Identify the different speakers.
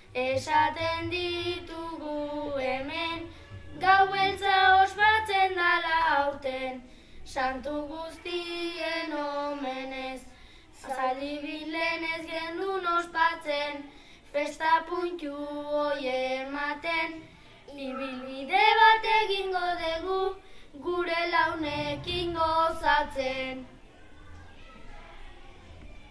Speaker 1: esaten ditugu hemen, gau beltza ospatzen dala aurten, santu guztien omenez, zaldi bilenez gendun ospatzen, festa puntu hoi ematen, ibilbide bat egingo dugu, gure launekin gozatzen.